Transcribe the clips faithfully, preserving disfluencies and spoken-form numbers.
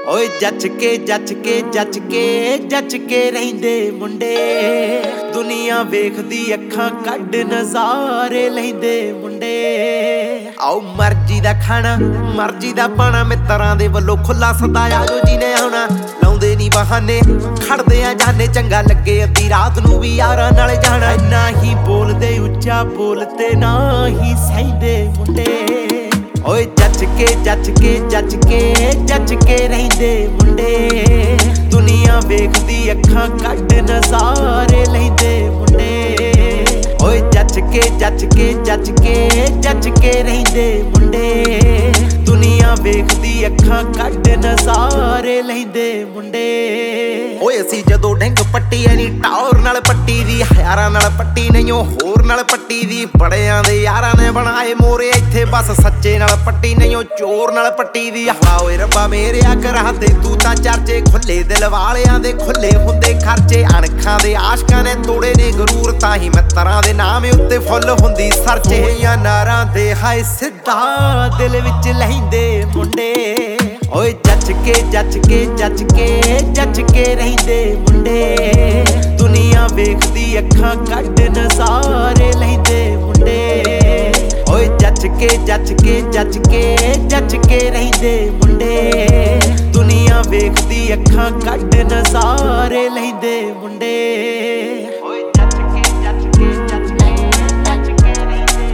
ਓਏ ਜੱਜ ਕੇ ਜੱਜ ਕੇ ਜੱਜ ਕੇ ਜੱਜ ਕੇ ਰਹਿੰਦੇ ਮੁੰਡੇ ਦੁਨੀਆ ਵੇਖਦੀ ਅੱਖਾਂ ਕੱਢ ਨਜ਼ਾਰੇ ਲੈਂਦੇ ਮੁੰਡੇ ਆਓ ਮਰਜ਼ੀ ਦਾ ਖਾਣਾ ਮਰਜ਼ੀ ਦਾ ਪਾਣਾ ਮਿੱਤਰਾਂ ਦੇ ਵੱਲੋਂ ਖੁੱਲਾ ਸੱਦਾ ਆਜੋ ਜੀ ਨੇ ਆਉਣਾ ਲਾਉਂਦੇ ਨਹੀਂ ਬਹਾਨੇ ਖੜਦੇ ਆ ਜਾਨੇ ਚੰਗਾ ਲੱਗੇ ਅੱਧੀ ਰਾਤ ਨੂੰ ਵੀ ਯਾਰਾਂ ਨਾਲ ਜਾਣਾ ਨਾ ਹੀ ਬੋਲਦੇ ਉੱਚਾ ਬੋਲਤੇ ਨਾ ਹੀ ਸਹਿੰਦੇ ਮੁੰਡੇ ਓਏ ਜੱਜ ਕੇ ਜੱਜ ਕੇ ਜੱਜ ਕੇ ਜੱਜ ਕੇ ਰਹਿੰਦੇ ਮੁੰਡੇ ਦੁਨੀਆ ਵੇਖਦੀ ਅੱਖਾਂ ਕੱਢ ਨਜ਼ਾਰੇ ਲੈਂਦੇ ਮੁੰਡੇ ਓਏ ਜੱਜ ਕੇ ਜੱਜ ਕੇ ਜੱਜ ਕੇ ਜੱਜ ਕੇ ਰਹਿੰਦੇ ਮੁੰਡੇ ਦੁਨੀਆ ਵੇਖਦੀ ਅੱਖਾਂ ਕੱਢ ਨਜ਼ਾਰੇ ਲੈਂਦੇ ਮੁੰਡੇ ਓਏ ਅਸੀਂ ਜਦੋਂ ਡਿੰਗ ਪੱਟੀ ਐਨੀ ਟੌਰ ਨਾਲ ਪੱਟੀ ਦੀ ਯਾਰਾਂ ਨਾਲ ਪੱਟੀ ਨਹੀਂ ਉਹ ਹੋਰ ਨਾਲ ਪੱਟੀ ਦੀ ਬੜਿਆਂ ਦੇ ਯਾਰਾਂ ਨੇ ਬਣਾਏ ਮੋਰੇ ਇੱਥੇ ਬਸ ਸੱਚੇ ਨਾਲ ਪੱਟੀ ਨਹੀਂ ਉਹ ਚੋਰ ਨਾਲ ਪੱਟੀ ਦੀ ਹਾ ਓਏ ਰੱਬਾ ਮੇਰਿਆ ਕਰਾ ਦੇ ਤੂੰ ਤਾਂ ਚਰਚੇ ਖੁੱਲੇ ਦਿਲ ਵਾਲਿਆਂ ਦੇ ਖੁੱਲੇ ਹੁੰਦੇ ਖਰਚੇ ਅਣਖਾਂ ਦੇ ਆਸ਼ਕਾਂ ਨੇ ਤੋੜੇ ਨੇ ਗਰੂਰ ਤਾਂ ਹੀ ਮਿੱਤਰਾਂ ਦੇ ਨਾਮ ਉੱਤੇ ਫੁੱਲ ਹੁੰਦੀ ਸਰਚੇ ਜਾਂ ਨਾਰਾਂ ਦੇ ਹਾਏ ਸਿੱਧਾ ਦਿਲ ਵਿੱਚ ਲੈਂਦੇ ਮੁੰਡੇ ਓਏ ਜੱਜ ਕੇ ਜੱਜ ਕੇ ਜੱਜ ਕੇ ਜੱਜ ਕੇ ਰਹਿੰਦੇ ਮੁੰਡੇ ਦੁਨੀਆ ਵੇਖਦੀ ਅੱਖਾਂ ਕੱਢ ਨਜ਼ਾਰੇ ਲੈਂਦੇ ਮੁੰਡੇ ਓਏ ਜੱਜ ਕੇ ਜੱਜ ਕੇ ਜੱਜ ਕੇ ਜੱਜ ਕੇ ਰਹਿੰਦੇ ਮੁੰਡੇ ਦੁਨੀਆ ਵੇਖਦੀ ਅੱਖਾਂ ਕੱਢ ਨਜ਼ਾਰੇ ਲੈਂਦੇ ਮੁੰਡੇ ਓਏ ਜੱਜ ਕੇ ਜੱਜ ਕੇ ਜੱਜ ਕੇ ਜੱਜ ਕੇ ਰਹਿੰਦੇ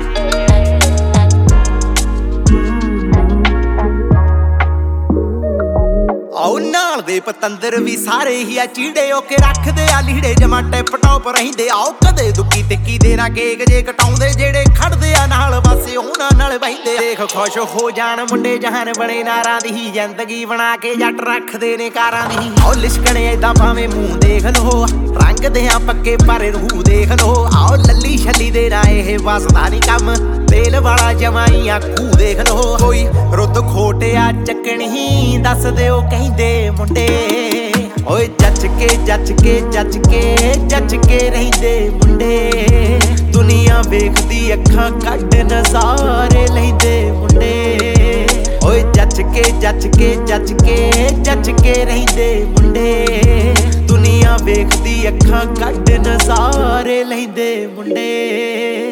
ਆਉ ਨਾਲ ਦੇ ਪਤੰਦਰ ਵੀ ਸਾਰੇ ਹੀ ਆ ਚੀੜੇ ਹੋ ਕੇ ਰੱਖਦੇ ਆ ਲੀੜੇ ਜਮਾ ਟਿਪ ਟੌਪ ਰਹਿੰਦੇ ਆਓ ਕਦੇ ਦੁੱਕੀ ਟਿੱਕੀ ਦੇ ਨਾ ਕੇਕ ਜੇ ਕਟਾਉਂਦੇ ਜਿਹੜੇ ਖੜਦੇ ਆ ਨਾਲ ਬਸ ਉਹਨਾਂ ਨਾਲ ਬਹਿੰਦੇ ਦੇਖ ਖੁਸ਼ ਹੋ ਜਾਣ ਮੁੰਡੇ ਜਹਾਨ ਬਣੇ ਨਾਰਾਂ ਦੀ ਜ਼ਿੰਦਗੀ ਬਣਾ ਕੇ ਜੱਟ ਰੱਖਦੇ ਨੇ ਕਾਰਾਂ ਦੀ ਆਓ ਲਿਸ਼ਕਣੇ ਏਦਾਂ ਭਾਵੇਂ ਮੂੰਹ ਦੇਖ ਲੋ ਰੰਗ ਦੇ ਆ ਪੱਕੇ ਪਰ ਰੂਹ ਦੇਖ ਲੋ ਆਓ ਲੱਲੀ ਛੱਲੀ ਦੇ ਨਾ ਇਹ ਵਸਦਾ ਨਹੀਂ ਕੰਮ ਤੇਲ ਵਾਲਾ ਜਮਾਈਆਂ ਖੂਹ ਦੇਖ ਲੋ ਕੋਈ ਰੁੱਤ ਖੋਟਿਆ ਚੱਕਣੀ ਦੱਸ ਦਿਓ ਕਹਿੰਦੇ ਮੁੰਡੇ ਓਏ ਜੱਜ ਕੇ ਜੱਜ ਕੇ ਜੱਜ ਕੇ ਜੱਜ ਕੇ ਰਹਿੰਦੇ ਮੁੰਡੇ ਦੁਨੀਆ ਵੇਖਦੀ ਅੱਖਾਂ ਕੱਢ ਨਜ਼ਾਰੇ ਲੈਂਦੇ ਮੁੰਡੇ ਓਏ ਜੱਜ ਕੇ ਜੱਜ ਕੇ ਜੱਜ ਕੇ ਜੱਜ ਕੇ ਰਹਿੰਦੇ ਮੁੰਡੇ ਦੁਨੀਆ ਵੇਖਦੀ ਅੱਖਾਂ ਕੱਢ ਨਜ਼ਾਰੇ ਲੈਂਦੇ ਮੁੰਡੇ